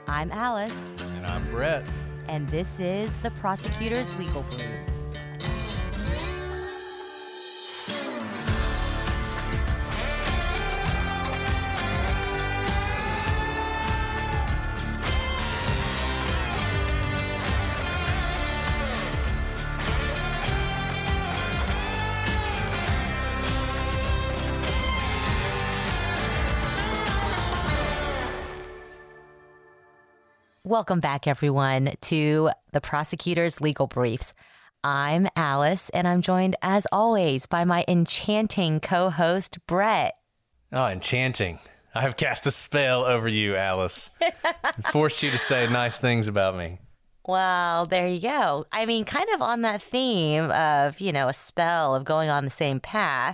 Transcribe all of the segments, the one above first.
I'm Alice. And I'm Brett. And this is the Prosecutor's Legal Briefs. Welcome back, everyone, to the Prosecutor's Legal Briefs. I'm Alice, and I'm joined, as always, by my enchanting co-host, Brett. Oh, enchanting. I have cast a spell over you, Alice. And forced you to say nice things about me. Well, there you go. I mean, kind of on that theme of, a spell of going on the same path,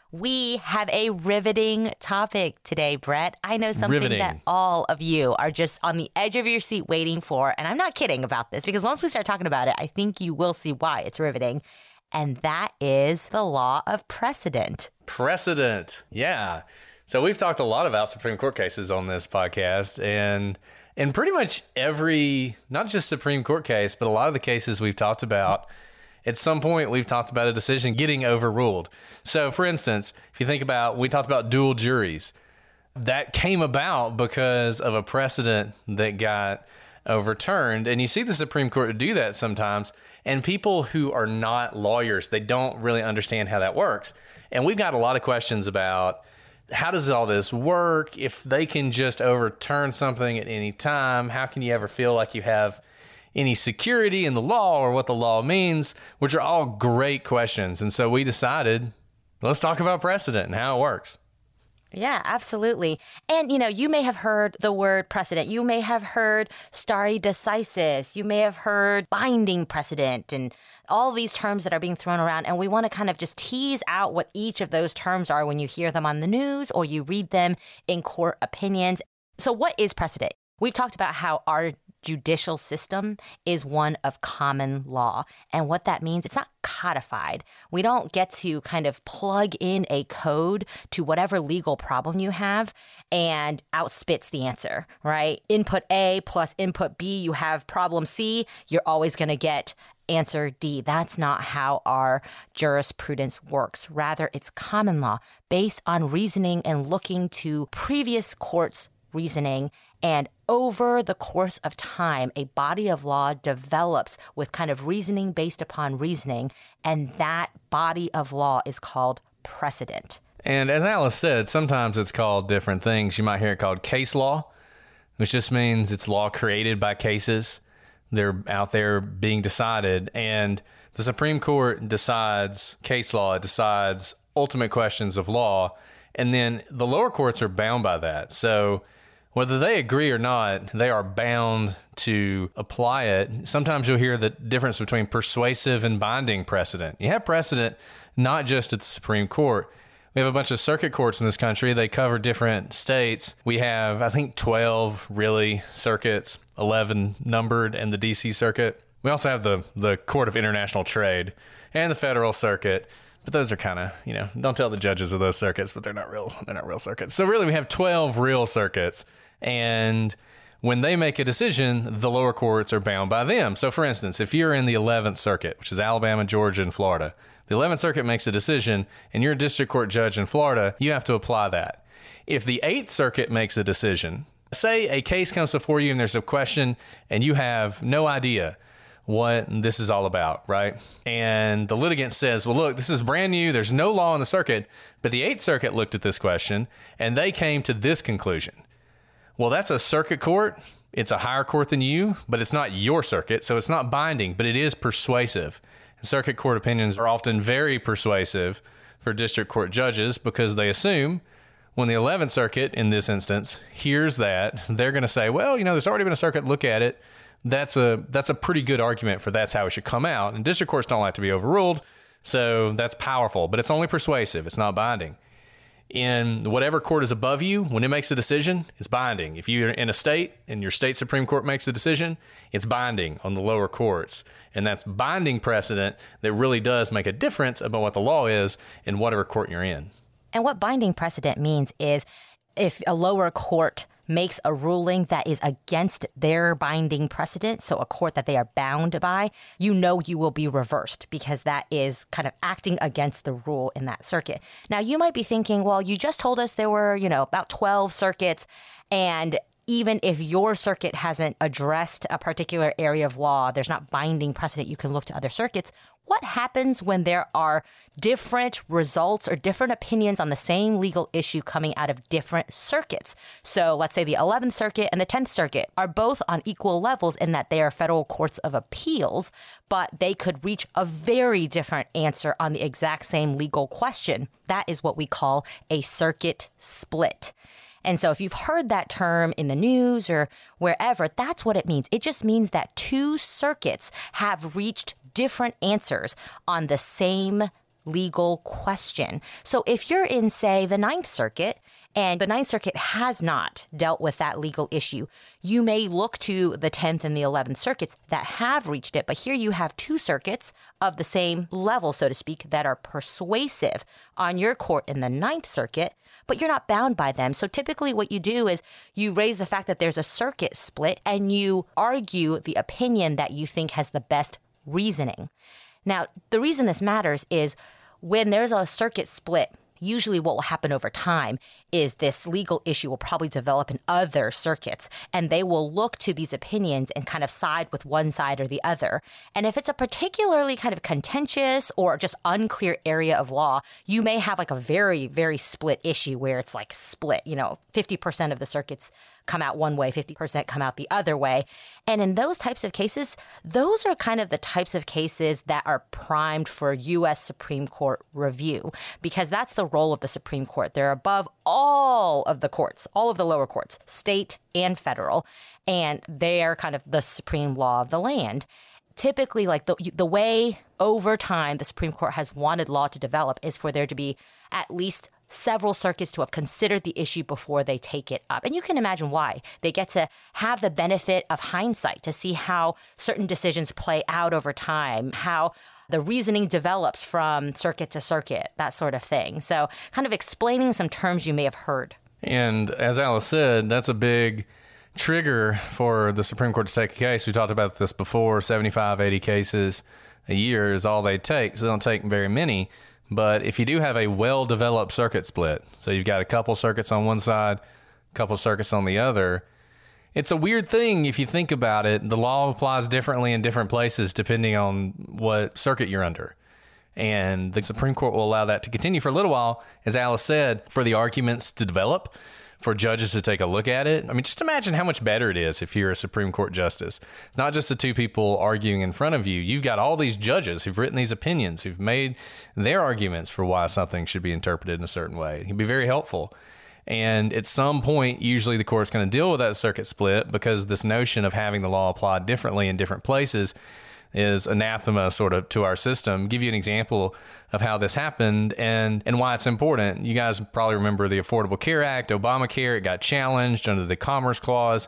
we have a riveting topic today, Brett. I know something that all of you are just on the edge of your seat waiting for, and I'm not kidding about this, because once we start talking about it, I think you will see why it's riveting, and that is the law of precedent. Precedent, yeah. So we've talked a lot about Supreme Court cases on this podcast, and in pretty much every, not just Supreme Court case, but a lot of the cases we've talked about, at some point, we've talked about a decision getting overruled. So, for instance, if you think about, we talked about dual juries. That came about because of a precedent that got overturned. And you see the Supreme Court do that sometimes. And people who are not lawyers, they don't really understand how that works. And we've got a lot of questions about how does all this work? If they can just overturn something at any time, how can you ever feel like you have any security in the law or what the law means, which are all great questions. And so we decided, let's talk about precedent and how it works. Yeah, absolutely. And, you may have heard the word precedent. You may have heard stare decisis. You may have heard binding precedent and all these terms that are being thrown around. And we want to kind of just tease out what each of those terms are when you hear them on the news or you read them in court opinions. So what is precedent? We've talked about how our judicial system is one of common law. And what that means, it's not codified. We don't get to kind of plug in a code to whatever legal problem you have and outspits the answer, right? Input A plus input B, you have problem C, you're always going to get answer D. That's not how our jurisprudence works. Rather, it's common law based on reasoning and looking to previous courts' reasoning. And over the course of time, a body of law develops with kind of reasoning based upon reasoning. And that body of law is called precedent. And as Alice said, sometimes it's called different things. You might hear it called case law, which just means it's law created by cases. They're out there being decided. And the Supreme Court decides case law, it decides ultimate questions of law. And then the lower courts are bound by that. So whether they agree or not, they are bound to apply it. Sometimes you'll hear the difference between persuasive and binding precedent. You have precedent not just at the Supreme Court. We have a bunch of circuit courts in this country. They cover different states. We have, I think, 12 really circuits, 11 numbered in the D.C. Circuit. We also have the Court of International Trade and the Federal Circuit. But those are kind of, don't tell the judges of those circuits, but they're not real circuits. So really we have 12 real circuits. And when they make a decision, the lower courts are bound by them. So for instance, if you're in the 11th Circuit, which is Alabama, Georgia, and Florida, the 11th Circuit makes a decision and you're a district court judge in Florida, you have to apply that. If the 8th Circuit makes a decision, say a case comes before you and there's a question and you have no idea what this is all about, right? And the litigant says, well, look, this is brand new. There's no law in the circuit, but the 8th Circuit looked at this question and they came to this conclusion. Well, that's a circuit court. It's a higher court than you, but it's not your circuit, so it's not binding, but it is persuasive. And circuit court opinions are often very persuasive for district court judges because they assume when the 11th Circuit, in this instance, hears that, they're going to say, well, there's already been a circuit look at it. That's a pretty good argument for that's how it should come out. And district courts don't like to be overruled, so that's powerful, but it's only persuasive. It's not binding. In whatever court is above you, when it makes a decision, it's binding. If you're in a state and your state Supreme Court makes a decision, it's binding on the lower courts. And that's binding precedent that really does make a difference about what the law is in whatever court you're in. And what binding precedent means is if a lower court makes a ruling that is against their binding precedent, so a court that they are bound by, you know you will be reversed because that is kind of acting against the rule in that circuit. Now, you might be thinking, well, you just told us there were, about 12 circuits, and even if your circuit hasn't addressed a particular area of law, there's not binding precedent, you can look to other circuits. What happens when there are different results or different opinions on the same legal issue coming out of different circuits? So let's say the 11th Circuit and the 10th Circuit are both on equal levels in that they are federal courts of appeals, but they could reach a very different answer on the exact same legal question. That is what we call a circuit split. And so if you've heard that term in the news or wherever, that's what it means. It just means that two circuits have reached different answers on the same legal question. So if you're in, say, the Ninth Circuit, and the Ninth Circuit has not dealt with that legal issue, you may look to the 10th and the 11th circuits that have reached it. But here you have two circuits of the same level, so to speak, that are persuasive on your court in the Ninth Circuit, but you're not bound by them. So typically what you do is you raise the fact that there's a circuit split and you argue the opinion that you think has the best reasoning. Now, the reason this matters is when there's a circuit split, usually what will happen over time is this legal issue will probably develop in other circuits, and they will look to these opinions and kind of side with one side or the other. And if it's a particularly kind of contentious or just unclear area of law, you may have like a very, very split issue where it's like split, 50% of the circuits come out one way, 50% come out the other way. And in those types of cases, those are kind of the types of cases that are primed for U.S. Supreme Court review, because that's the role of the Supreme Court. They're above all of the courts, all of the lower courts, state and federal, and they are kind of the supreme law of the land. Typically, like the way over time the Supreme Court has wanted law to develop is for there to be at least several circuits to have considered the issue before they take it up. And you can imagine why. They get to have the benefit of hindsight to see how certain decisions play out over time, how the reasoning develops from circuit to circuit, that sort of thing. So kind of explaining some terms you may have heard. And as Alice said, that's a big trigger for the Supreme Court to take a case. We talked about this before. 75, 80 cases a year is all they take. So they don't take very many. But if you do have a well-developed circuit split, so you've got a couple circuits on one side, a couple circuits on the other, it's a weird thing if you think about it. The law applies differently in different places depending on what circuit you're under. And the Supreme Court will allow that to continue for a little while, as Alice said, for the arguments to develop, for judges to take a look at it. I mean, just imagine how much better it is if you're a Supreme Court justice. It's not just the two people arguing in front of you. You've got all these judges who've written these opinions, who've made their arguments for why something should be interpreted in a certain way. It can be very helpful. And at some point, usually the court's going to deal with that circuit split because this notion of having the law applied differently in different places is anathema sort of to our system. Give you an example of how this happened and why it's important. You guys probably remember the Affordable Care Act, Obamacare. It got challenged under the Commerce Clause,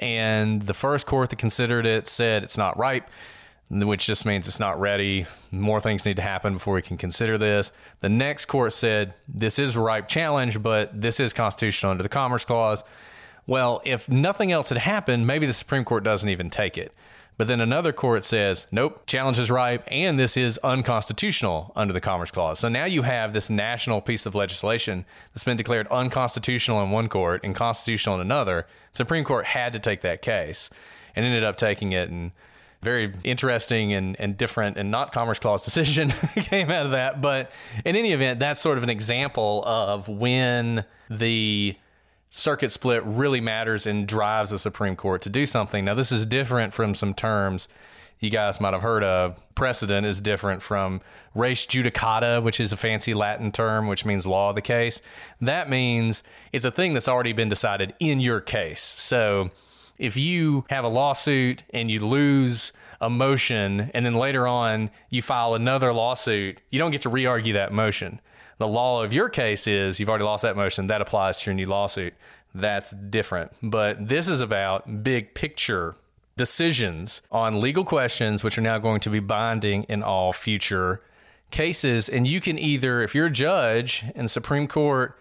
and the first court that considered it said it's not ripe, which just means it's not ready. More things need to happen before we can consider this. The next court said this is a ripe challenge, but this is constitutional under the Commerce Clause. Well, if nothing else had happened, maybe the Supreme Court doesn't even take it. But then another court says, nope, challenge is ripe, and this is unconstitutional under the Commerce Clause. So now you have this national piece of legislation that's been declared unconstitutional in one court and constitutional in another. The Supreme Court had to take that case and ended up taking it, and very interesting and different and not Commerce Clause decision came out of that. But in any event, that's sort of an example of when the circuit split really matters and drives the Supreme Court to do something. Now, this is different from some terms you guys might have heard of. Precedent is different from res judicata, which is a fancy Latin term, which means law of the case. That means it's a thing that's already been decided in your case. So if you have a lawsuit and you lose a motion and then later on you file another lawsuit, you don't get to re-argue that motion. The law of your case is you've already lost that motion. That applies to your new lawsuit. That's different. But this is about big picture decisions on legal questions, which are now going to be binding in all future cases. And you can either, if you're a judge and the Supreme Court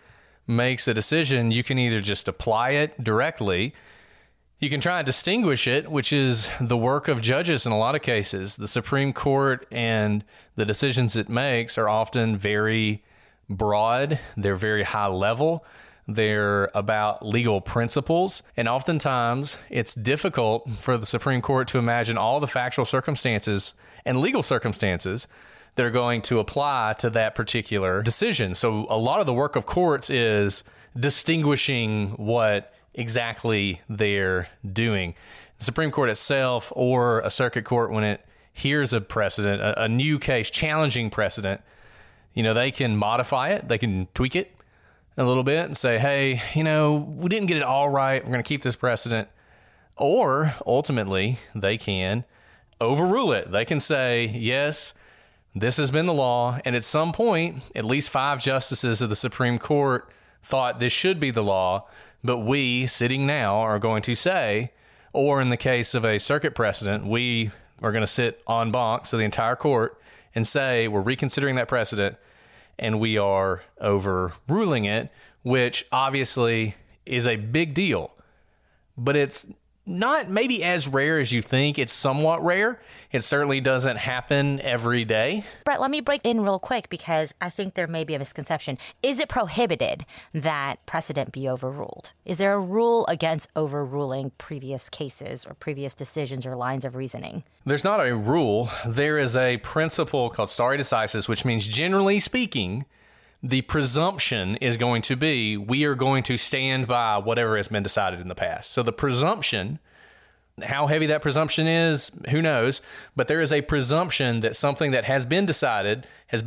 makes a decision, you can either just apply it directly. You can try and distinguish it, which is the work of judges in a lot of cases. The Supreme Court and the decisions it makes are often very broad. They're very high level. They're about legal principles. And oftentimes it's difficult for the Supreme Court to imagine all the factual circumstances and legal circumstances that are going to apply to that particular decision. So a lot of the work of courts is distinguishing what exactly they're doing. The Supreme Court itself or a circuit court, when it hears a precedent, a new case, challenging precedent, they can modify it, they can tweak it a little bit and say, hey, we didn't get it all right, we're going to keep this precedent. Or ultimately, they can overrule it. They can say, yes, this has been the law, and at some point, at least 5 justices of the Supreme Court thought this should be the law, but we, sitting now, are going to say, or in the case of a circuit precedent, we are going to sit en banc, so the entire court, and say we're reconsidering that precedent, and we are overruling it, which obviously is a big deal. But it's not maybe as rare as you think. It's somewhat rare. It certainly doesn't happen every day. Brett, let me break in real quick because I think there may be a misconception. Is it prohibited that precedent be overruled? Is there a rule against overruling previous cases or previous decisions or lines of reasoning? There's not a rule. There is a principle called stare decisis, which means generally speaking, the presumption is going to be we are going to stand by whatever has been decided in the past. So the presumption, how heavy that presumption is, who knows? But there is a presumption that something that has been decided,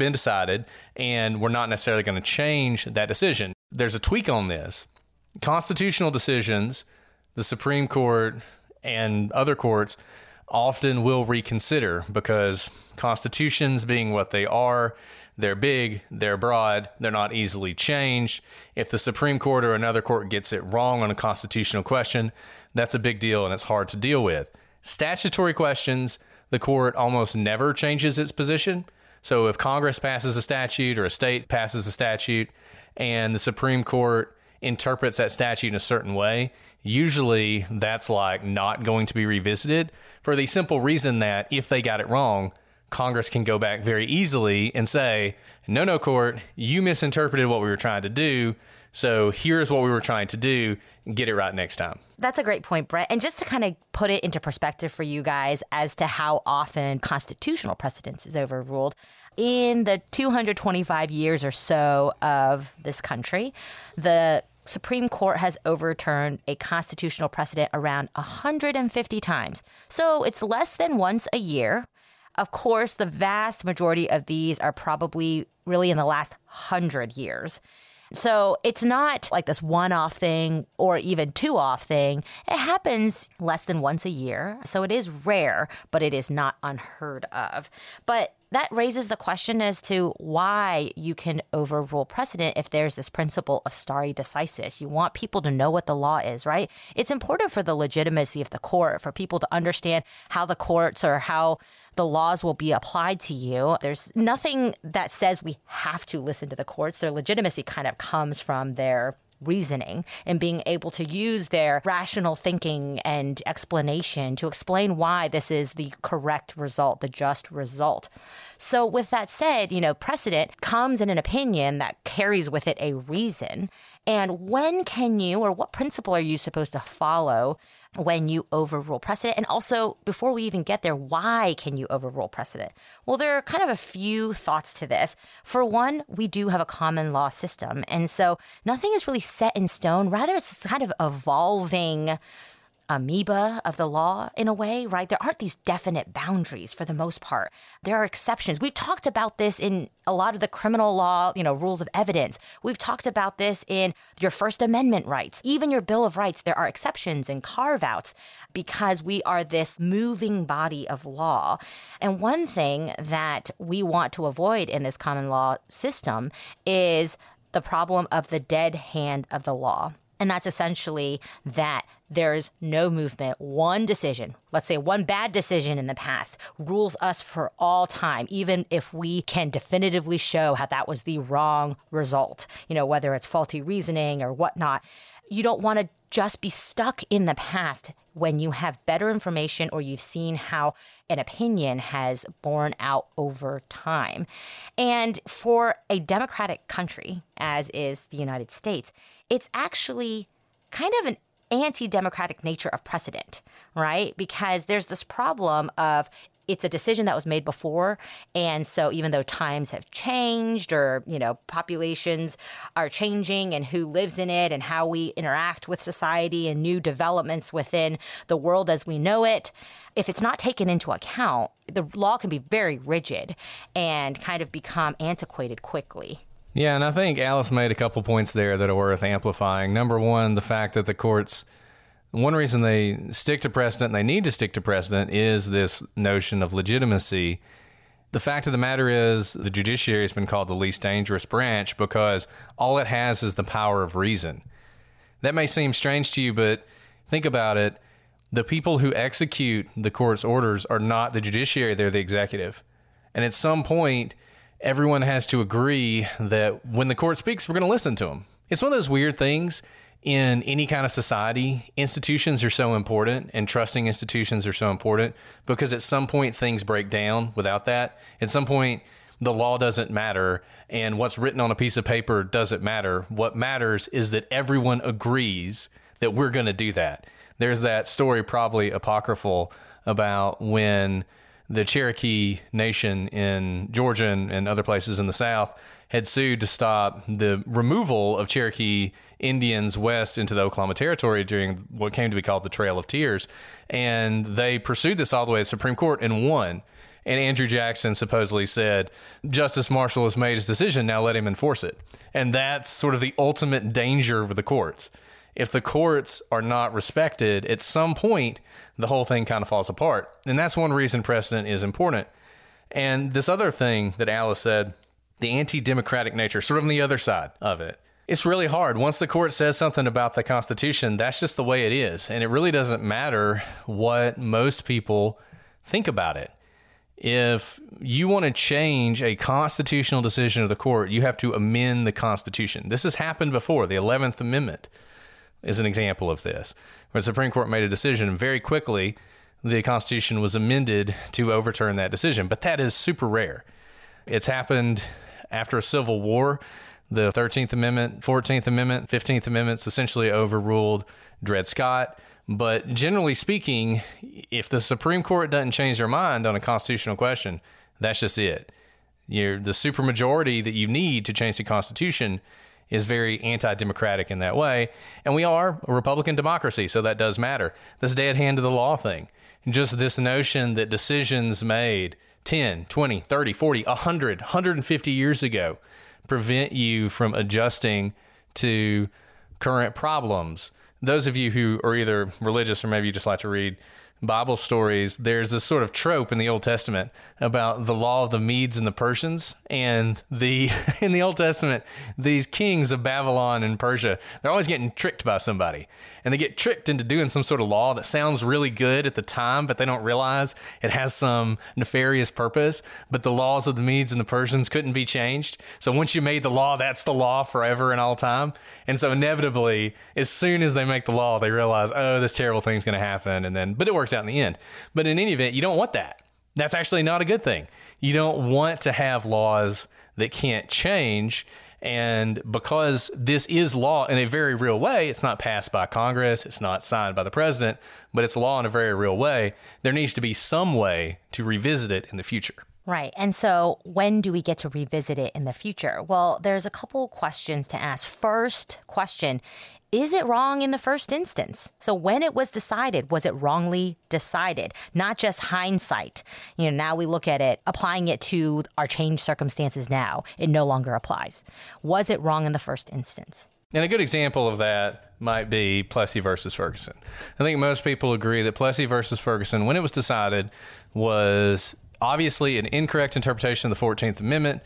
and we're not necessarily going to change that decision. There's a tweak on this. Constitutional decisions, the Supreme Court and other courts often will reconsider because constitutions being what they are, they're big, they're broad, they're not easily changed. If the Supreme Court or another court gets it wrong on a constitutional question, that's a big deal and it's hard to deal with. Statutory questions, the court almost never changes its position. So if Congress passes a statute or a state passes a statute and the Supreme Court interprets that statute in a certain way, usually that's like not going to be revisited for the simple reason that if they got it wrong, Congress can go back very easily and say, no, court, you misinterpreted what we were trying to do. So here's what we were trying to do. Get it right next time. That's a great point, Brett. And just to kind of put it into perspective for you guys as to how often constitutional precedence is overruled, in the 225 years or so of this country, the Supreme Court has overturned a constitutional precedent around 150 times. So it's less than once a year. Of course, the vast majority of these are probably really in the last 100 years. So it's not like this one-off thing or even two-off thing. It happens less than once a year. So it is rare, but it is not unheard of. But that raises the question as to why you can overrule precedent if there's this principle of stare decisis. You want people to know what the law is, right? It's important for the legitimacy of the court, for people to understand how the courts or how the laws will be applied to you. There's nothing that says we have to listen to the courts. Their legitimacy kind of comes from their reasoning and being able to use their rational thinking and explanation to explain why this is the correct result, the just result. So with that said, precedent comes in an opinion that carries with it a reason. And when can you, or what principle are you supposed to follow when you overrule precedent? And also, before we even get there, why can you overrule precedent? Well, there are kind of a few thoughts to this. For one, we do have a common law system. And so nothing is really set in stone. Rather, it's kind of evolving amoeba of the law in a way, right? There aren't these definite boundaries for the most part. There are exceptions. We've talked about this in a lot of the criminal law, rules of evidence. We've talked about this in your First Amendment rights, even your Bill of Rights. There are exceptions and carve-outs because we are this moving body of law. And one thing that we want to avoid in this common law system is the problem of the dead hand of the law. And that's essentially that there's no movement. One decision, let's say one bad decision in the past, rules us for all time, even if we can definitively show how that was the wrong result, whether it's faulty reasoning or whatnot. You don't want to just be stuck in the past when you have better information or you've seen how an opinion has borne out over time. And for a democratic country, as is the United States, it's actually kind of an anti-democratic nature of precedent, right? Because there's this problem of it's a decision that was made before. And so even though times have changed or, populations are changing and who lives in it and how we interact with society and new developments within the world as we know it, if it's not taken into account, the law can be very rigid and kind of become antiquated quickly. Yeah, and I think Alice made a couple points there that are worth amplifying. Number one, the fact that the courts, one reason they stick to precedent and they need to stick to precedent is this notion of legitimacy. The fact of the matter is the judiciary has been called the least dangerous branch because all it has is the power of reason. That may seem strange to you, but think about it. The people who execute the court's orders are not the judiciary, they're the executive. And at some point, everyone has to agree that when the court speaks, we're going to listen to them. It's one of those weird things. In any kind of society, institutions are so important and trusting institutions are so important because at some point things break down without that. At some point, the law doesn't matter and what's written on a piece of paper doesn't matter. What matters is that everyone agrees that we're going to do that. There's that story, probably apocryphal, about when the Cherokee Nation in Georgia and other places in the South had sued to stop the removal of Cherokee Indians west into the Oklahoma Territory during what came to be called the Trail of Tears. And they pursued this all the way to the Supreme Court and won. And Andrew Jackson supposedly said, Justice Marshall has made his decision, now let him enforce it. And that's sort of the ultimate danger with the courts. If the courts are not respected, at some point, the whole thing kind of falls apart. And that's one reason precedent is important. And this other thing that Alice said, the anti-democratic nature, sort of on the other side of it. It's really hard. Once the court says something about the Constitution, that's just the way it is. And it really doesn't matter what most people think about it. If you want to change a constitutional decision of the court, you have to amend the Constitution. This has happened before. The 11th Amendment is an example of this, where the Supreme Court made a decision and very quickly the Constitution was amended to overturn that decision. But that is super rare. It's happened after a civil war. The 13th Amendment, 14th Amendment, 15th Amendments essentially overruled Dred Scott. But generally speaking, if the Supreme Court doesn't change their mind on a constitutional question, that's just it. The supermajority that you need to change the Constitution is very anti-democratic in that way. And we are a Republican democracy, so that does matter. This dead hand of the law thing, just this notion that decisions made 10, 20, 30, 40, 100, 150 years ago prevent you from adjusting to current problems. Those of you who are either religious or maybe you just like to read Bible stories, there's this sort of trope in the Old Testament about the law of the Medes and the Persians. And in the Old Testament, these kings of Babylon and Persia, they're always getting tricked by somebody. And they get tricked into doing some sort of law that sounds really good at the time, but they don't realize it has some nefarious purpose. But the laws of the Medes and the Persians couldn't be changed. So once you made the law, that's the law forever and all time. And so inevitably, as soon as they make the law, they realize, oh, this terrible thing's going to happen. But it works out in the end. But in any event, you don't want that. That's actually not a good thing. You don't want to have laws that can't change. And because this is law in a very real way, it's not passed by Congress, it's not signed by the president, but it's law in a very real way, there needs to be some way to revisit it in the future. Right. And so when do we get to revisit it in the future? Well, there's a couple questions to ask. First question, is it wrong in the first instance? So when it was decided, was it wrongly decided? Not just hindsight. Now we look at it, applying it to our changed circumstances now. It no longer applies. Was it wrong in the first instance? And a good example of that might be Plessy versus Ferguson. I think most people agree that Plessy versus Ferguson, when it was decided, was obviously an incorrect interpretation of the 14th Amendment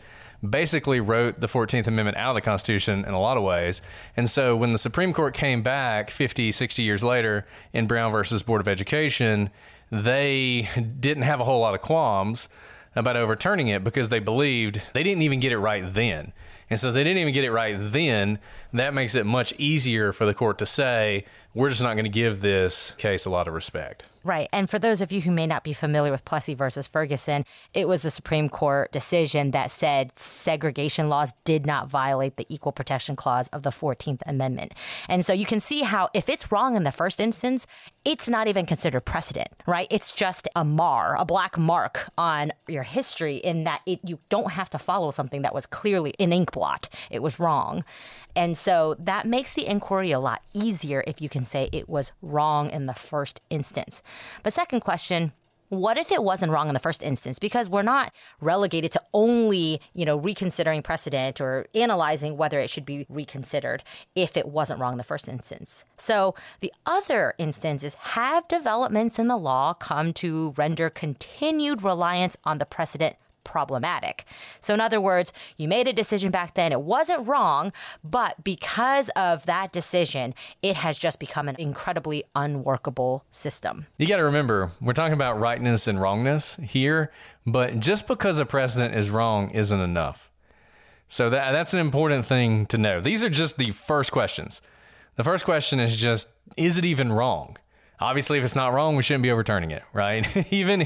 basically wrote the 14th Amendment out of the Constitution in a lot of ways. And so when the Supreme Court came back 50, 60 years later in Brown versus Board of Education, they didn't have a whole lot of qualms about overturning it because they believed they didn't even get it right then. And so they didn't even get it right then. That makes it much easier for the court to say, we're just not going to give this case a lot of respect. Right. And for those of you who may not be familiar with Plessy versus Ferguson, it was the Supreme Court decision that said segregation laws did not violate the Equal Protection Clause of the 14th Amendment. And so you can see how if it's wrong in the first instance, it's not even considered precedent, right? It's just a black mark on your history in that you don't have to follow something that was clearly an ink blot. It was wrong. And so that makes the inquiry a lot easier if you can say it was wrong in the first instance. But second question, what if it wasn't wrong in the first instance? Because we're not relegated to only, reconsidering precedent or analyzing whether it should be reconsidered if it wasn't wrong in the first instance. So the other instance is, have developments in the law come to render continued reliance on the precedent problematic? So in other words, you made a decision back then, it wasn't wrong, but because of that decision, it has just become an incredibly unworkable system. You got to remember, we're talking about rightness and wrongness here, but just because a precedent is wrong isn't enough. So that's an important thing to know. These are just the first questions. The first question is just, is it even wrong? Obviously, if it's not wrong, we shouldn't be overturning it, right? even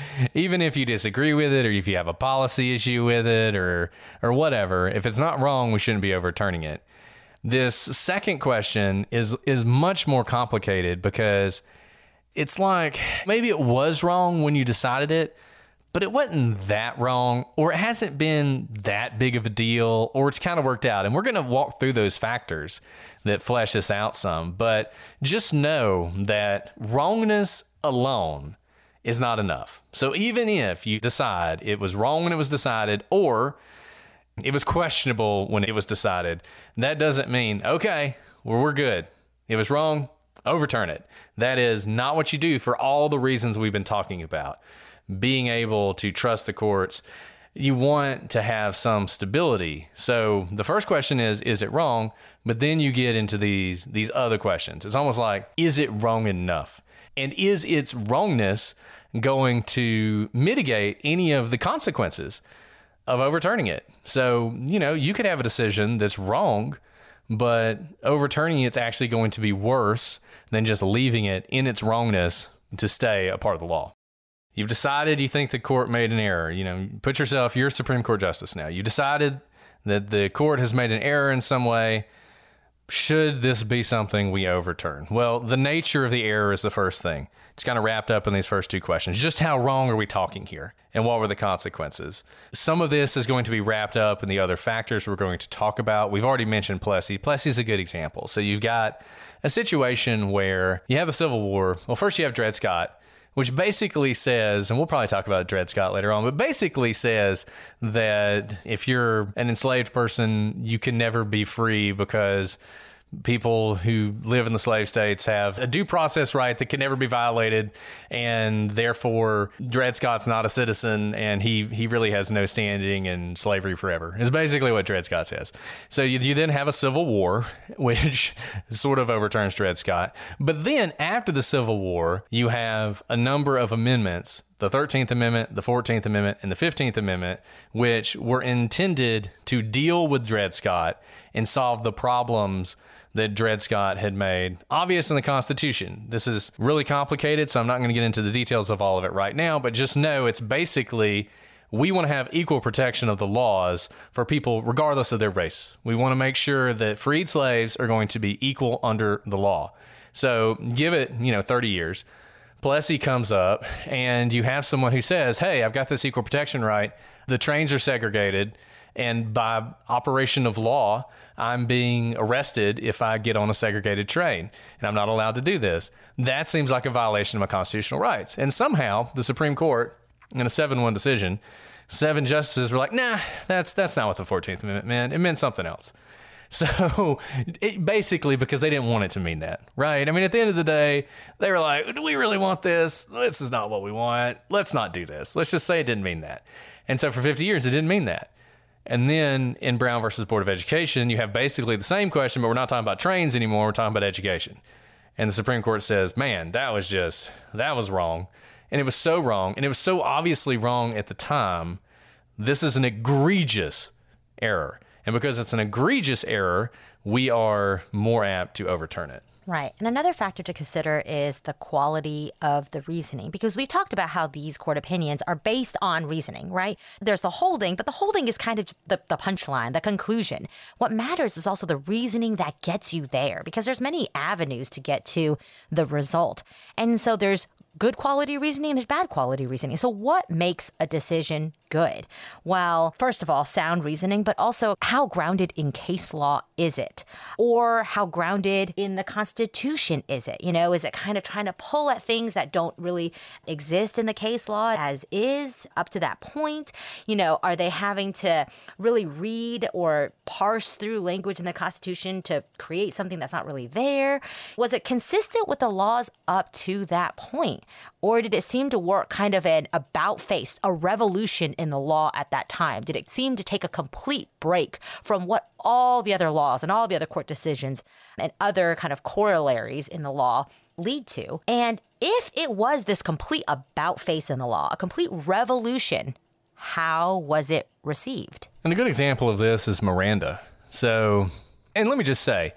if you disagree with it, or if you have a policy issue with it, or whatever, if it's not wrong, we shouldn't be overturning it. This second question is much more complicated because it's like maybe it was wrong when you decided it, but it wasn't that wrong, or it hasn't been that big of a deal, or it's kind of worked out. And we're going to walk through those factors that flesh this out some. But just know that wrongness alone is not enough. So even if you decide it was wrong when it was decided, or it was questionable when it was decided, that doesn't mean, okay, well, we're good. It was wrong, overturn it. That is not what you do for all the reasons we've been talking about. Being able to trust the courts, you want to have some stability. So the first question is it wrong? But then you get into these other questions. It's almost like, is it wrong enough? And is its wrongness going to mitigate any of the consequences of overturning it? So, you could have a decision that's wrong, but overturning it's actually going to be worse than just leaving it in its wrongness to stay a part of the law. You've decided you think the court made an error. Put yourself, you're a Supreme Court justice now. You decided that the court has made an error in some way. Should this be something we overturn? Well, the nature of the error is the first thing. It's kind of wrapped up in these first two questions. Just how wrong are we talking here? And what were the consequences? Some of this is going to be wrapped up in the other factors we're going to talk about. We've already mentioned Plessy. Plessy is a good example. So you've got a situation where you have the Civil War. Well, first you have Dred Scott, which basically says, and we'll probably talk about Dred Scott later on, but basically says that if you're an enslaved person, you can never be free because people who live in the slave states have a due process right that can never be violated, and therefore Dred Scott's not a citizen, and he really has no standing in slavery forever, is basically what Dred Scott says. So you then have a Civil War, which sort of overturns Dred Scott. But then after the Civil War, you have a number of amendments, the 13th Amendment, the 14th Amendment, and the 15th Amendment, which were intended to deal with Dred Scott and solve the problems that Dred Scott had made obvious in the Constitution. This is really complicated, so I'm not going to get into the details of all of it right now, but just know it's basically, we want to have equal protection of the laws for people regardless of their race. We want to make sure that freed slaves are going to be equal under the law. So give it, 30 years. Plessy comes up and you have someone who says, hey, I've got this equal protection right. The trains are segregated, and by operation of law, I'm being arrested if I get on a segregated train, and I'm not allowed to do this. That seems like a violation of my constitutional rights. And somehow the Supreme Court, in a 7-1 decision, 7 justices were like, nah, that's not what the 14th Amendment meant. It meant something else. So basically because they didn't want it to mean that, right? I mean, at the end of the day, they were like, do we really want this? This is not what we want. Let's not do this. Let's just say it didn't mean that. And so for 50 years, it didn't mean that. And then in Brown versus Board of Education, you have basically the same question, but we're not talking about trains anymore. We're talking about education. And the Supreme Court says, man, that was wrong. And it was so wrong. And it was so obviously wrong at the time. This is an egregious error. And because it's an egregious error, we are more apt to overturn it. Right. And another factor to consider is the quality of the reasoning, because we've talked about how these court opinions are based on reasoning, right? There's the holding, but the holding is kind of the punchline, the conclusion. What matters is also the reasoning that gets you there, because there's many avenues to get to the result. And so there's good quality reasoning and there's bad quality reasoning. So what makes a decision good? Well, first of all, sound reasoning, but also how grounded in case law is it? Or how grounded in the Constitution is it? You know, is it kind of trying to pull at things that don't really exist in the case law as is up to that point? You know, are they having to really read or parse through language in the Constitution to create something that's not really there? Was it consistent with the laws up to that point? Or did it seem to work kind of an about face, a revolution in the law at that time? Did it seem to take a complete break from what all the other laws and all the other court decisions and other kind of corollaries in the law lead to? And if it was this complete about face in the law, a complete revolution, how was it received? And a good example of this is Miranda. So, and let me just say,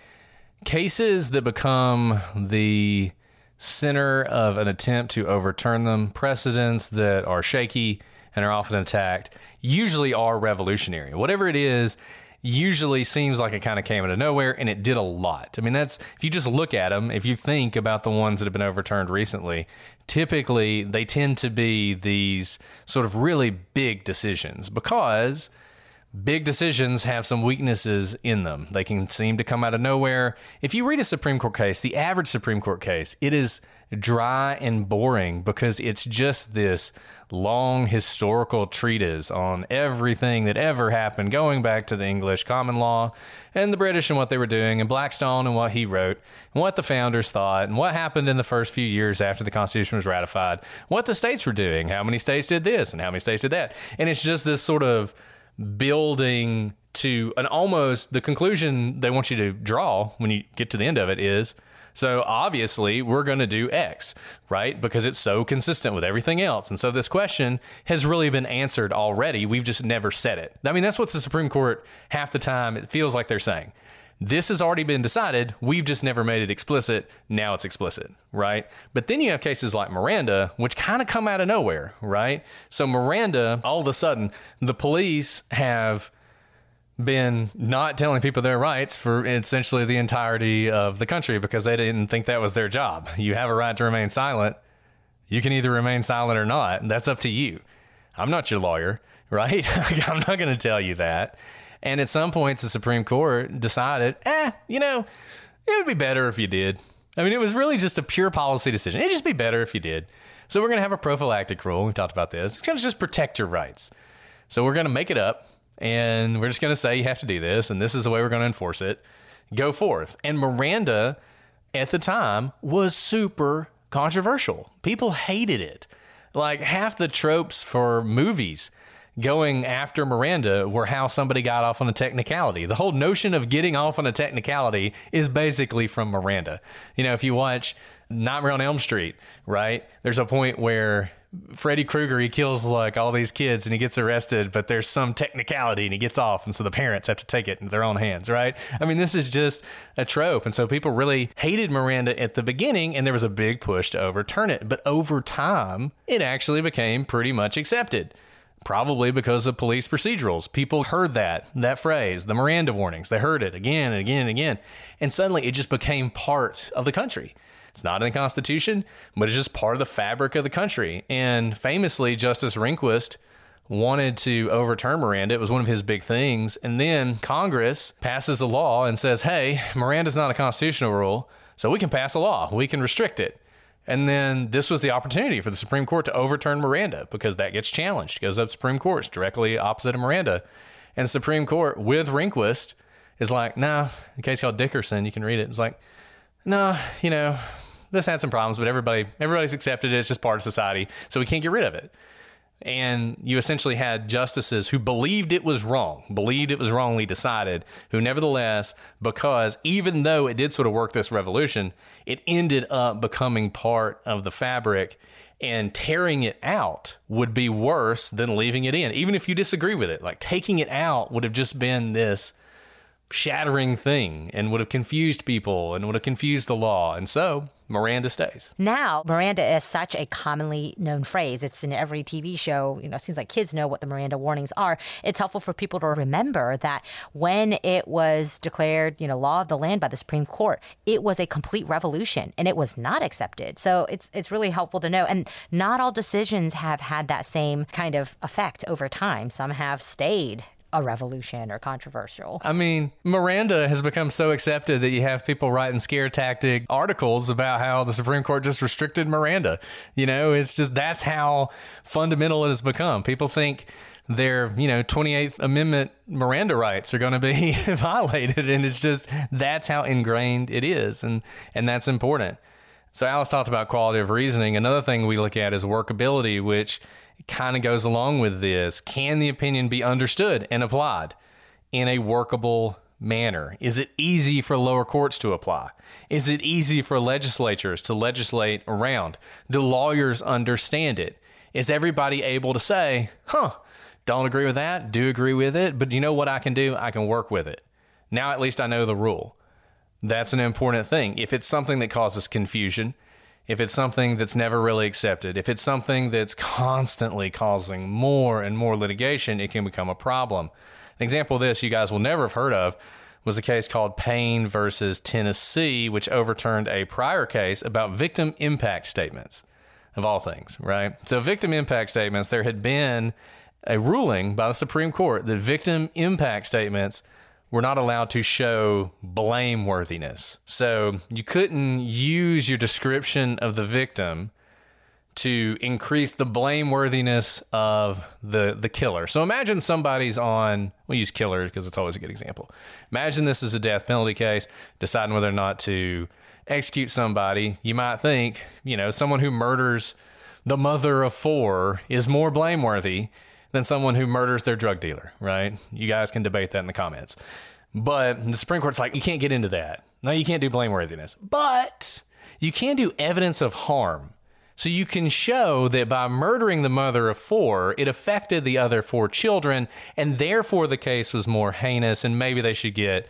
cases that become the center of an attempt to overturn them, precedents that are shaky and are often attacked, usually are revolutionary. Whatever it is, usually seems like it kind of came out of nowhere, and it did a lot. I mean, that's, if you just look at them, if you think about the ones that have been overturned recently, typically they tend to be these sort of really big decisions, because big decisions have some weaknesses in them. They can seem to come out of nowhere. If you read a Supreme Court case, the average Supreme Court case, it is dry and boring because it's just this long historical treatise on everything that ever happened, going back to the English common law and the British and what they were doing, and Blackstone and what he wrote, and what the founders thought, and what happened in the first few years after the Constitution was ratified, what the states were doing, how many states did this and how many states did that. And it's just this sort of building to an almost, the conclusion they want you to draw when you get to the end of it is, so obviously we're going to do X, right? Because it's so consistent with everything else. And so this question has really been answered already. We've just never said it. I mean, that's what the Supreme Court, half the time, it feels like they're saying. This has already been decided. We've just never made it explicit. Now it's explicit, right? But then you have cases like Miranda, which kind of come out of nowhere, right? So Miranda, all of a sudden, the police have been not telling people their rights for essentially the entirety of the country because they didn't think that was their job. You have a right to remain silent. You can either remain silent or not. That's up to you. I'm not your lawyer, right? I'm not going to tell you that. And at some points, the Supreme Court decided, you know, it would be better if you did. I mean, it was really just a pure policy decision. It'd just be better if you did. So we're going to have a prophylactic rule. We talked about this. It's going to just protect your rights. So we're going to make it up, and we're just going to say you have to do this, and this is the way we're going to enforce it. Go forth. And Miranda, at the time, was super controversial. People hated it. Like, half the tropes for movies going after Miranda were how somebody got off on a technicality. The whole notion of getting off on a technicality is basically from Miranda. You know, if you watch Nightmare on Elm Street, right? There's a point where Freddy Krueger, he kills like all these kids and he gets arrested, but there's some technicality and he gets off. And so the parents have to take it into their own hands, right? I mean, this is just a trope. And so people really hated Miranda at the beginning, and there was a big push to overturn it. But over time, it actually became pretty much accepted. Probably because of police procedurals. People heard that phrase, the Miranda warnings. They heard it again and again and again. And suddenly it just became part of the country. It's not in the Constitution, but it's just part of the fabric of the country. And famously, Justice Rehnquist wanted to overturn Miranda. It was one of his big things. And then Congress passes a law and says, hey, Miranda's not a constitutional rule, so we can pass a law. We can restrict it. And then this was the opportunity for the Supreme Court to overturn Miranda, because that gets challenged. It goes up to Supreme Court. It's directly opposite of Miranda. And the Supreme Court, with Rehnquist, is like, no, a case called Dickerson, you can read it. It's like, no, you know, this had some problems, but everybody's accepted it. It's just part of society, so we can't get rid of it. And you essentially had justices who believed it was wrongly decided, who nevertheless, because even though it did sort of work this revolution, it ended up becoming part of the fabric, and tearing it out would be worse than leaving it in. Even if you disagree with it, like taking it out would have just been this shattering thing and would have confused people and would have confused the law. And so Miranda stays. Now, Miranda is such a commonly known phrase. It's in every TV show. It seems like kids know what the Miranda warnings are. It's helpful for people to remember that when it was declared, law of the land by the Supreme Court, it was a complete revolution and it was not accepted. So it's really helpful to know. And not all decisions have had that same kind of effect over time. Some have stayed a revolution or controversial. I mean, Miranda has become so accepted that you have people writing scare tactic articles about how the Supreme Court just restricted Miranda. It's just, that's how fundamental it has become. People think their, 28th Amendment Miranda rights are going to be violated. And it's just, that's how ingrained it is. And that's important. So Alice talked about quality of reasoning. Another thing we look at is workability, which kind of goes along with this. Can the opinion be understood and applied in a workable manner? Is it easy for lower courts to apply? Is it easy for legislatures to legislate around? Do lawyers understand it? Is everybody able to say, don't agree with that, do agree with it, but you know what I can do? I can work with it. Now at least I know the rule. That's an important thing. If it's something that causes confusion, if it's something that's never really accepted, if it's something that's constantly causing more and more litigation, it can become a problem. An example of this you guys will never have heard of was a case called Payne versus Tennessee, which overturned a prior case about victim impact statements, of all things, right? So victim impact statements, there had been a ruling by the Supreme Court that victim impact statements were not allowed to show blameworthiness. So you couldn't use your description of the victim to increase the blameworthiness of the killer. So imagine somebody's on, we'll use killer because it's always a good example. Imagine this is a death penalty case, deciding whether or not to execute somebody. You might think, someone who murders the mother of 4 is more blameworthy than someone who murders their drug dealer, right? You guys can debate that in the comments. But the Supreme Court's like, you can't get into that. No, you can't do blameworthiness. But you can do evidence of harm. So you can show that by murdering the mother of 4, it affected the other 4 children, and therefore the case was more heinous, and maybe they should get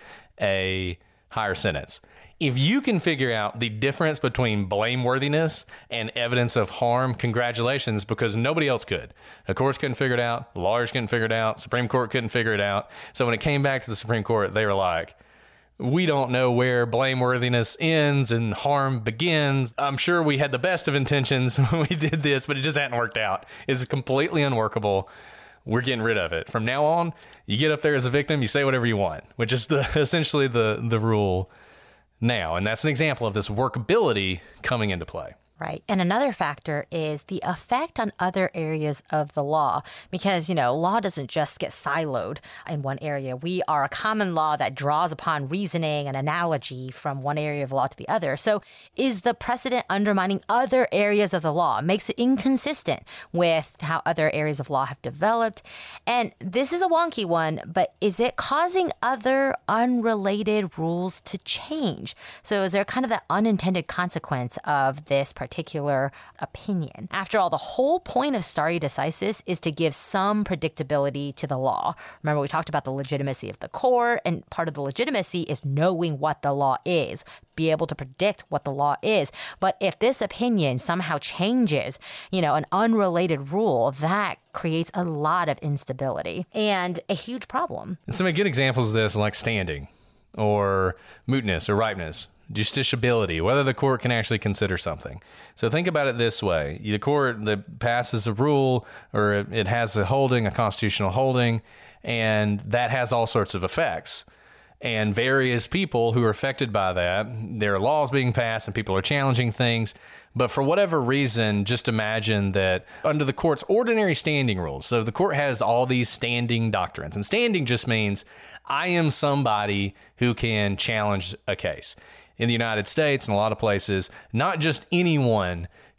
a higher sentence. If you can figure out the difference between blameworthiness and evidence of harm, congratulations, because nobody else could. The courts couldn't figure it out. Lawyers couldn't figure it out. Supreme Court couldn't figure it out. So when it came back to the Supreme Court, they were like, we don't know where blameworthiness ends and harm begins. I'm sure we had the best of intentions when we did this, but it just hadn't worked out. It's completely unworkable. We're getting rid of it. From now on, you get up there as a victim, you say whatever you want, which is essentially the rule now. And that's an example of this workability coming into play. Right. And another factor is the effect on other areas of the law, because, law doesn't just get siloed in one area. We are a common law that draws upon reasoning and analogy from one area of law to the other. So is the precedent undermining other areas of the law? Makes it inconsistent with how other areas of law have developed. And this is a wonky one, but is it causing other unrelated rules to change? So is there kind of that unintended consequence of this particular opinion? After all, the whole point of stare decisis is to give some predictability to the law. Remember, we talked about the legitimacy of the court, and part of the legitimacy is knowing what the law is, be able to predict what the law is. But if this opinion somehow changes, an unrelated rule, that creates a lot of instability and a huge problem. And some good examples of this, like standing or mootness or ripeness. Justiciability, whether the court can actually consider something. So think about it this way. The court that passes a rule, or it has a holding, a constitutional holding, and that has all sorts of effects. And various people who are affected by that, there are laws being passed and people are challenging things. But for whatever reason, just imagine that under the court's ordinary standing rules, so the court has all these standing doctrines. And standing just means I am somebody who can challenge a case. In the United States and a lot of places, not just anyone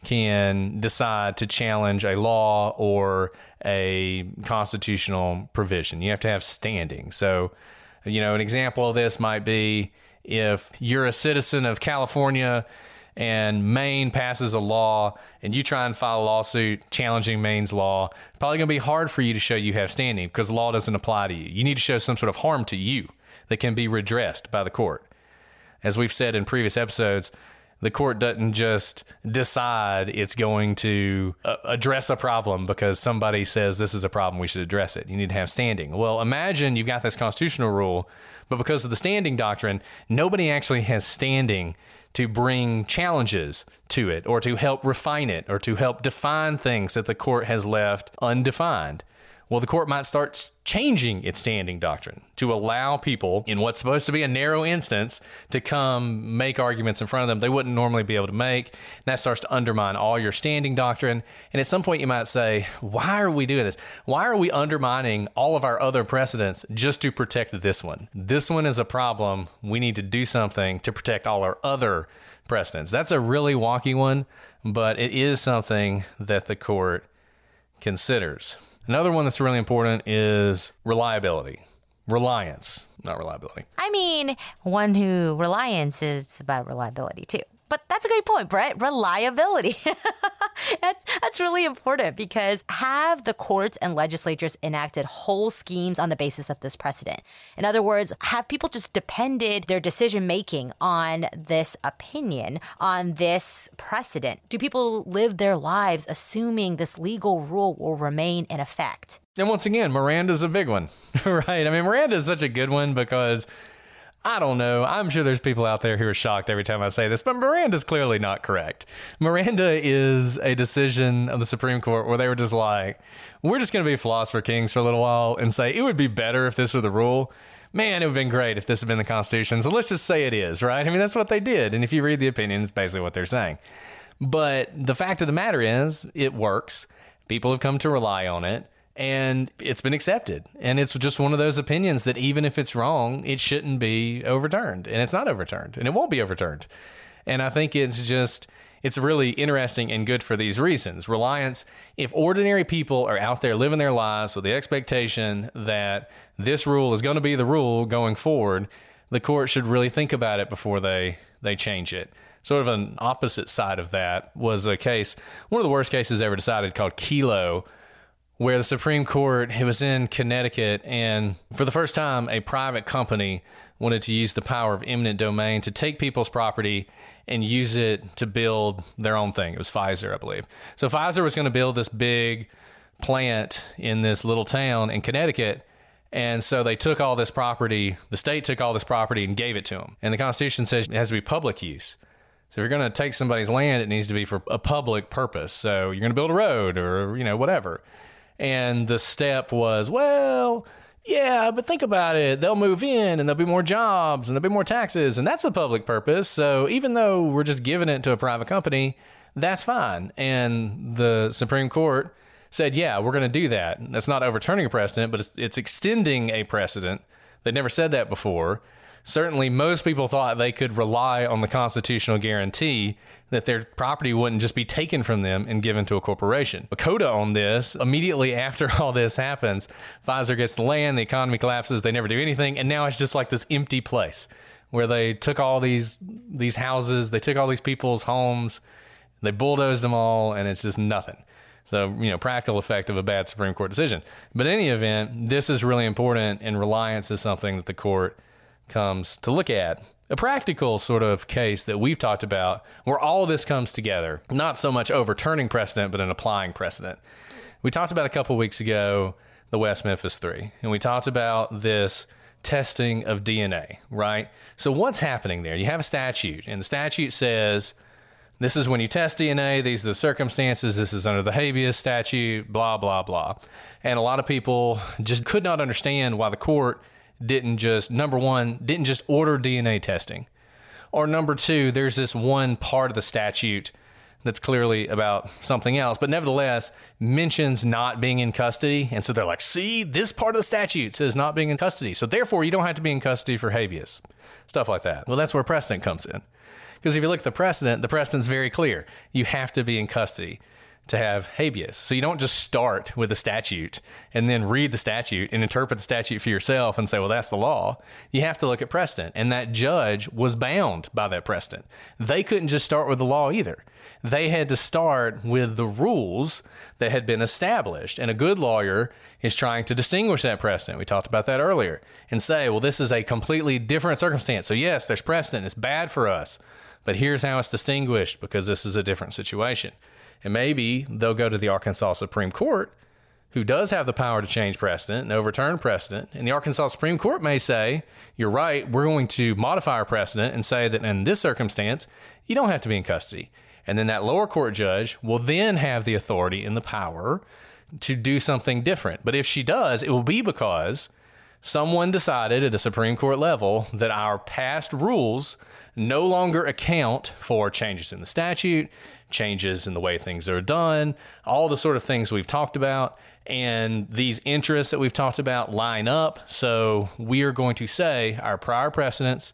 can decide to challenge a law or a constitutional provision. You have to have standing. So, an example of this might be if you're a citizen of California and Maine passes a law and you try and file a lawsuit challenging Maine's law, it's probably going to be hard for you to show you have standing because the law doesn't apply to you. You need to show some sort of harm to you that can be redressed by the court. As we've said in previous episodes, the court doesn't just decide it's going to address a problem because somebody says this is a problem, we should address it. You need to have standing. Well, imagine you've got this constitutional rule, but because of the standing doctrine, nobody actually has standing to bring challenges to it or to help refine it or to help define things that the court has left undefined. Well, the court might start changing its standing doctrine to allow people in what's supposed to be a narrow instance to come make arguments in front of them they wouldn't normally be able to make. And that starts to undermine all your standing doctrine. And at some point you might say, why are we doing this? Why are we undermining all of our other precedents just to protect this one? This one is a problem. We need to do something to protect all our other precedents. That's a really wonky one, but it is something that the court considers. Another one that's really important is reliability. Reliance, not reliability. I mean, reliance is about reliability too. But that's a great point, Brett. Reliability. That's really important because have the courts and legislatures enacted whole schemes on the basis of this precedent? In other words, have people just depended their decision making on this opinion, on this precedent? Do people live their lives assuming this legal rule will remain in effect? And once again, Miranda's a big one, right? I mean, Miranda is such a good one because I don't know. I'm sure there's people out there who are shocked every time I say this, but Miranda's clearly not correct. Miranda is a decision of the Supreme Court where they were just like, we're just going to be philosopher kings for a little while and say it would be better if this were the rule. Man, it would have been great if this had been the Constitution. So let's just say it is, right? I mean, that's what they did. And if you read the opinion, it's basically what they're saying. But the fact of the matter is, it works. People have come to rely on it. And it's been accepted. And it's just one of those opinions that even if it's wrong, it shouldn't be overturned. And it's not overturned. And it won't be overturned. And I think it's really interesting and good for these reasons. Reliance, if ordinary people are out there living their lives with the expectation that this rule is going to be the rule going forward, the court should really think about it before they change it. Sort of an opposite side of that was a case, one of the worst cases ever decided, called Kelo, where the Supreme Court, it was in Connecticut, and for the first time, a private company wanted to use the power of eminent domain to take people's property and use it to build their own thing. It was Pfizer, I believe. So Pfizer was going to build this big plant in this little town in Connecticut, and so they took all this property, the state took all this property and gave it to them. And the Constitution says it has to be public use. So if you're going to take somebody's land, it needs to be for a public purpose. So you're going to build a road or, whatever. And the step was, well, yeah, but think about it. They'll move in and there'll be more jobs and there'll be more taxes. And that's a public purpose. So even though we're just giving it to a private company, that's fine. And the Supreme Court said, yeah, we're going to do that. That's not overturning a precedent, but it's extending a precedent. They never said that before. Certainly, most people thought they could rely on the constitutional guarantee that their property wouldn't just be taken from them and given to a corporation. But CODA on this, immediately after all this happens, Pfizer gets the land, the economy collapses, they never do anything, and now it's just like this empty place where they took all these houses, they took all these people's homes, they bulldozed them all, and it's just nothing. So, practical effect of a bad Supreme Court decision. But in any event, this is really important, and reliance is something that the court comes to look at. A practical sort of case that we've talked about where all this comes together, not so much overturning precedent, but an applying precedent. We talked about a couple weeks ago the West Memphis 3, and we talked about this testing of DNA, right? So what's happening there? You have a statute, and the statute says, this is when you test DNA, these are the circumstances, this is under the habeas statute, blah, blah, blah. And a lot of people just could not understand why the court didn't just, number one, didn't just order DNA testing. Or number two, there's this one part of the statute that's clearly about something else, but nevertheless mentions not being in custody. And so they're like, see, this part of the statute says not being in custody. So therefore, you don't have to be in custody for habeas. Stuff like that. Well, that's where precedent comes in. Because if you look at the precedent's very clear. You have to be in custody to have habeas. So you don't just start with a statute and then read the statute and interpret the statute for yourself and say, well, that's the law. You have to look at precedent. And that judge was bound by that precedent. They couldn't just start with the law either. They had to start with the rules that had been established. And a good lawyer is trying to distinguish that precedent. We talked about that earlier and say, well, this is a completely different circumstance. So yes, there's precedent. It's bad for us. But here's how it's distinguished because this is a different situation. And maybe they'll go to the Arkansas Supreme Court, who does have the power to change precedent and overturn precedent. And the Arkansas Supreme Court may say, you're right, we're going to modify our precedent and say that in this circumstance, you don't have to be in custody. And then that lower court judge will then have the authority and the power to do something different. But if she does, it will be because someone decided at a Supreme Court level that our past rules no longer account for changes in the statute, changes in the way things are done, all the sort of things we've talked about. And these interests that we've talked about line up. So we are going to say our prior precedents,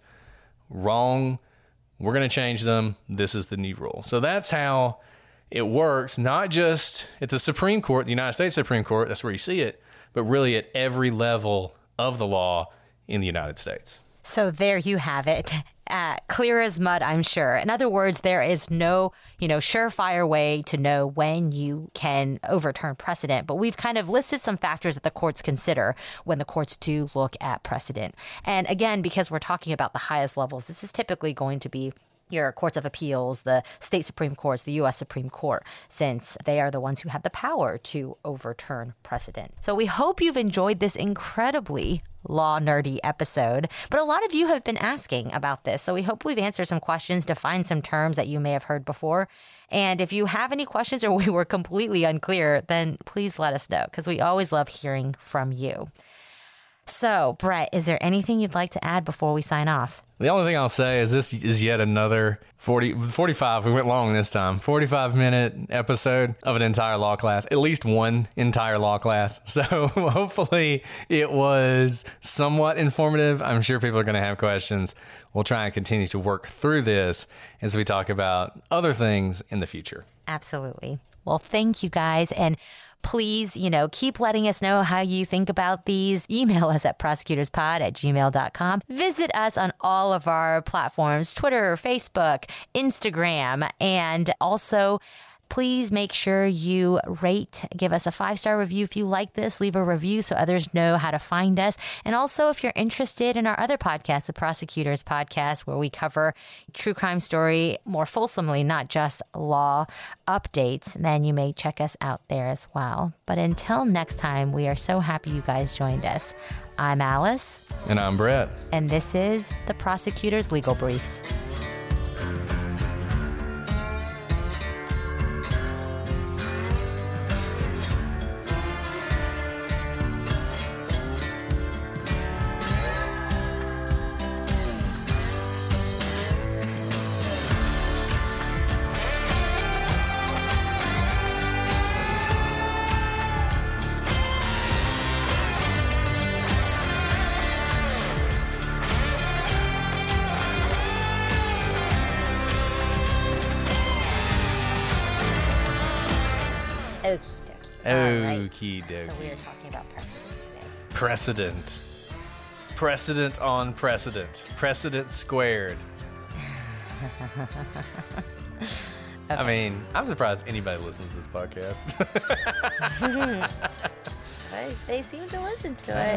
wrong, we're going to change them. This is the new rule. So that's how it works, not just at the Supreme Court, the United States Supreme Court, that's where you see it, but really at every level of the law in the United States. So there you have it. Clear as mud, I'm sure. In other words, there is no, surefire way to know when you can overturn precedent. But we've kind of listed some factors that the courts consider when the courts do look at precedent. And again, because we're talking about the highest levels, this is typically going to be your courts of appeals, the state Supreme Courts, the U.S. Supreme Court, since they are the ones who have the power to overturn precedent. So we hope you've enjoyed this incredibly law nerdy episode. But a lot of you have been asking about this, so we hope we've answered some questions, defined some terms that you may have heard before. And if you have any questions or we were completely unclear, then please let us know, because we always love hearing from you. So, Brett, is there anything you'd like to add before we sign off? The only thing I'll say is this is yet another 45, we went long this time, 45-minute episode of an entire law class, at least one entire law class. So hopefully it was somewhat informative. I'm sure people are going to have questions. We'll try and continue to work through this as we talk about other things in the future. Absolutely. Well, thank you guys. And please, keep letting us know how you think about these. Email us at prosecutorspod@gmail.com. Visit us on all of our platforms, Twitter, Facebook, Instagram, and also please make sure you rate, give us a 5-star review if you like this, leave a review so others know how to find us. And also, if you're interested in our other podcast, the Prosecutors Podcast, where we cover true crime story more fulsomely, not just law updates, then you may check us out there as well. But until next time, we are so happy you guys joined us. I'm Alice. And I'm Brett. And this is the Prosecutors Legal Briefs. Okie dokie. So we are talking about precedent today. Precedent on precedent. Precedent squared. Okay. I mean, I'm surprised anybody listens to this podcast. They seem to listen to it.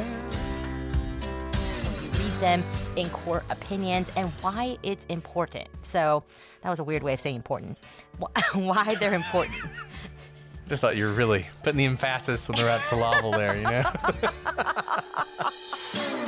You read them in court opinions and why it's important. So that was a weird way of saying important. Why they're important. Just thought you were really putting the emphasis on the right syllable there,